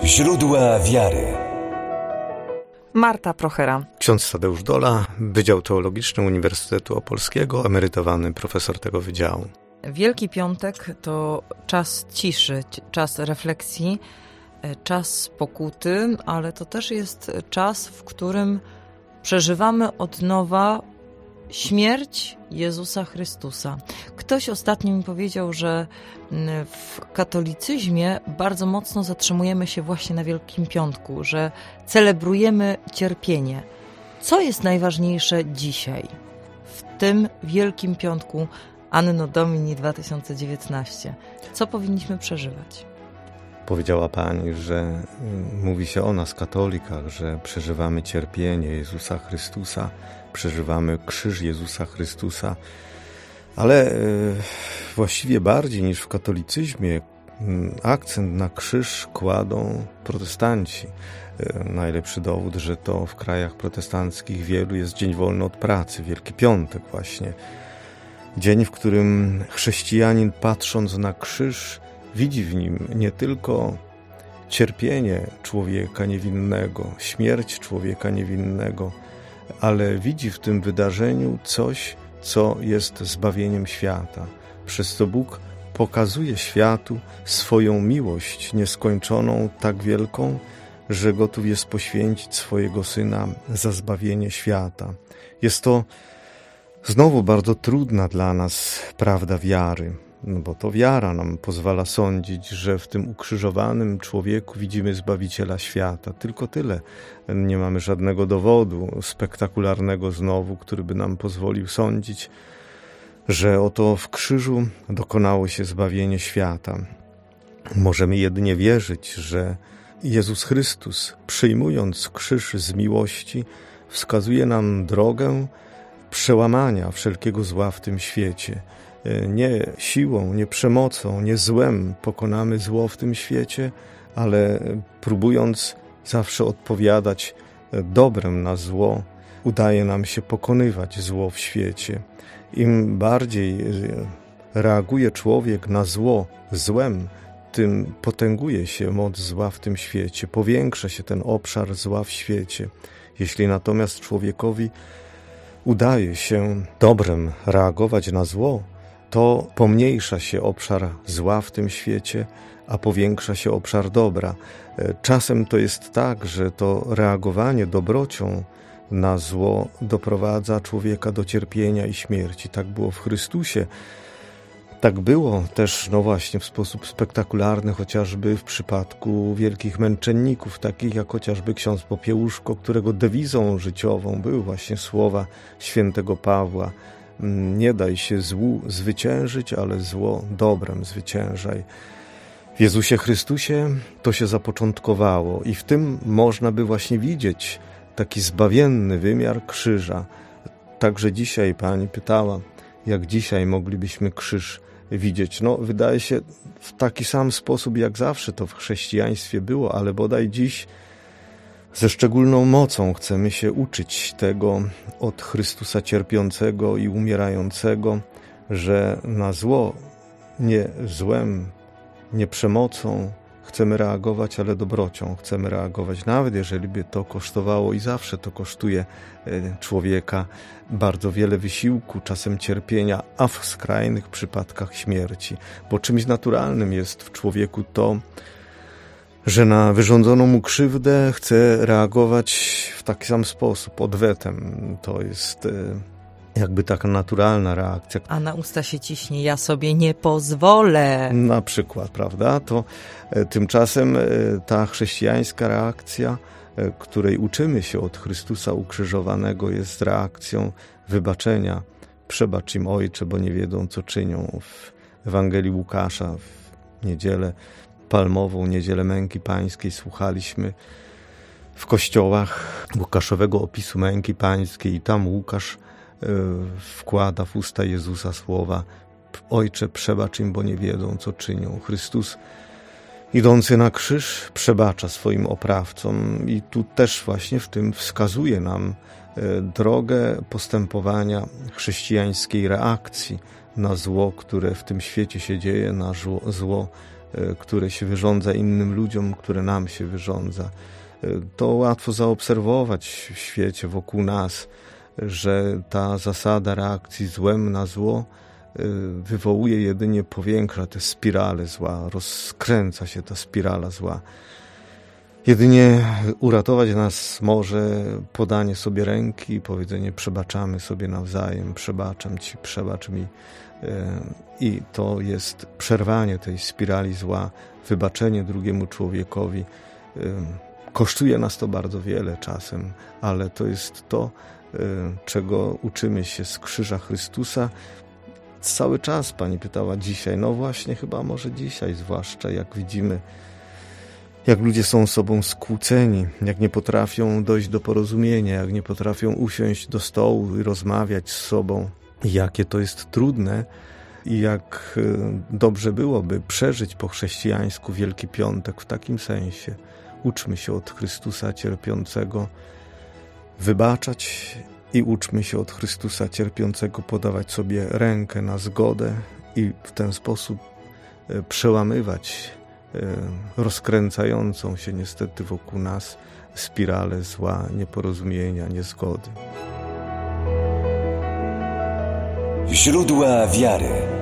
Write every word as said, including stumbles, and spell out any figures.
Źródła wiary. Marta Prochera. Ksiądz Tadeusz Dola, Wydział Teologiczny Uniwersytetu Opolskiego, emerytowany profesor tego wydziału. Wielki Piątek to czas ciszy, czas refleksji, czas pokuty, ale to też jest czas, w którym przeżywamy od nowa śmierć Jezusa Chrystusa. Ktoś ostatnio mi powiedział, że w katolicyzmie bardzo mocno zatrzymujemy się właśnie na Wielkim Piątku, że celebrujemy cierpienie. Co jest najważniejsze dzisiaj, w tym Wielkim Piątku Anno Domini dwa tysiące dziewiętnaście? Co powinniśmy przeżywać? Powiedziała Pani, że mówi się o nas, katolikach, że przeżywamy cierpienie Jezusa Chrystusa, przeżywamy krzyż Jezusa Chrystusa, ale właściwie bardziej niż w katolicyzmie akcent na krzyż kładą protestanci. Najlepszy dowód, że to w krajach protestanckich wielu jest dzień wolny od pracy, Wielki Piątek właśnie. Dzień, w którym chrześcijanin, patrząc na krzyż, widzi w nim nie tylko cierpienie człowieka niewinnego, śmierć człowieka niewinnego, ale widzi w tym wydarzeniu coś, co jest zbawieniem świata. Przez to Bóg pokazuje światu swoją miłość nieskończoną, tak wielką, że gotów jest poświęcić swojego Syna za zbawienie świata. Jest to znowu bardzo trudna dla nas prawda wiary, no bo to wiara nam pozwala sądzić, że w tym ukrzyżowanym człowieku widzimy Zbawiciela świata. Tylko tyle. Nie mamy żadnego dowodu spektakularnego znowu, który by nam pozwolił sądzić, że oto w krzyżu dokonało się zbawienie świata. Możemy jedynie wierzyć, że Jezus Chrystus, przyjmując krzyż z miłości, wskazuje nam drogę przełamania wszelkiego zła w tym świecie. Nie siłą, nie przemocą, nie złem pokonamy zło w tym świecie, ale próbując zawsze odpowiadać dobrem na zło, udaje nam się pokonywać zło w świecie. Im bardziej reaguje człowiek na zło złem, tym potęguje się moc zła w tym świecie, powiększa się ten obszar zła w świecie. Jeśli natomiast człowiekowi udaje się dobrem reagować na zło, to pomniejsza się obszar zła w tym świecie, a powiększa się obszar dobra. Czasem to jest tak, że to reagowanie dobrocią na zło doprowadza człowieka do cierpienia i śmierci. Tak było w Chrystusie. Tak było też, no właśnie, w sposób spektakularny, chociażby w przypadku wielkich męczenników, takich jak chociażby ksiądz Popiełuszko, którego dewizą życiową były właśnie słowa świętego Pawła: nie daj się złu zwyciężyć, ale zło dobrem zwyciężaj. W Jezusie Chrystusie to się zapoczątkowało i w tym można by właśnie widzieć taki zbawienny wymiar krzyża. Także dzisiaj Pani pytała, jak dzisiaj moglibyśmy krzyż widzieć. No, wydaje się w taki sam sposób, jak zawsze to w chrześcijaństwie było, ale bodaj dziś ze szczególną mocą chcemy się uczyć tego od Chrystusa cierpiącego i umierającego, że na zło nie złem, nie przemocą chcemy reagować, ale dobrocią chcemy reagować, nawet jeżeli by to kosztowało, i zawsze to kosztuje człowieka bardzo wiele wysiłku, czasem cierpienia, a w skrajnych przypadkach śmierci. Bo czymś naturalnym jest w człowieku to, że na wyrządzoną mu krzywdę chce reagować w taki sam sposób, odwetem. To jest jakby taka naturalna reakcja. A na usta się ciśnie: ja sobie nie pozwolę. Na przykład, prawda? To tymczasem ta chrześcijańska reakcja, której uczymy się od Chrystusa ukrzyżowanego, jest reakcją wybaczenia. Przebacz im, Ojcze, bo nie wiedzą, co czynią. W Ewangelii Łukasza w niedzielę palmową, niedzielę męki pańskiej, słuchaliśmy w kościołach łukaszowego opisu męki pańskiej i tam Łukasz wkłada w usta Jezusa słowa: Ojcze, przebacz im, bo nie wiedzą, co czynią. Chrystus, idący na krzyż, przebacza swoim oprawcom i tu też właśnie w tym wskazuje nam drogę postępowania chrześcijańskiej reakcji na zło, które w tym świecie się dzieje, na zło, zło które się wyrządza innym ludziom, które nam się wyrządza. To łatwo zaobserwować w świecie wokół nas, że ta zasada reakcji złem na zło wywołuje jedynie, powiększa te spirale zła, rozkręca się ta spirala zła. Jedynie uratować nas może podanie sobie ręki i powiedzenie: przebaczamy sobie nawzajem, przebaczam Ci, przebacz mi. I to jest przerwanie tej spirali zła, wybaczenie drugiemu człowiekowi. Kosztuje nas to bardzo wiele czasem, ale to jest to, czego uczymy się z krzyża Chrystusa. Cały czas Pani pytała dzisiaj, no właśnie chyba może dzisiaj zwłaszcza, jak widzimy, jak ludzie są sobą skłóceni, jak nie potrafią dojść do porozumienia, jak nie potrafią usiąść do stołu i rozmawiać z sobą, jakie to jest trudne i jak dobrze byłoby przeżyć po chrześcijańsku Wielki Piątek w takim sensie. Uczmy się od Chrystusa cierpiącego wybaczać i uczmy się od Chrystusa cierpiącego podawać sobie rękę na zgodę i w ten sposób przełamywać rozkręcającą się niestety wokół nas spiralę zła, nieporozumienia, niezgody. Źródła wiary.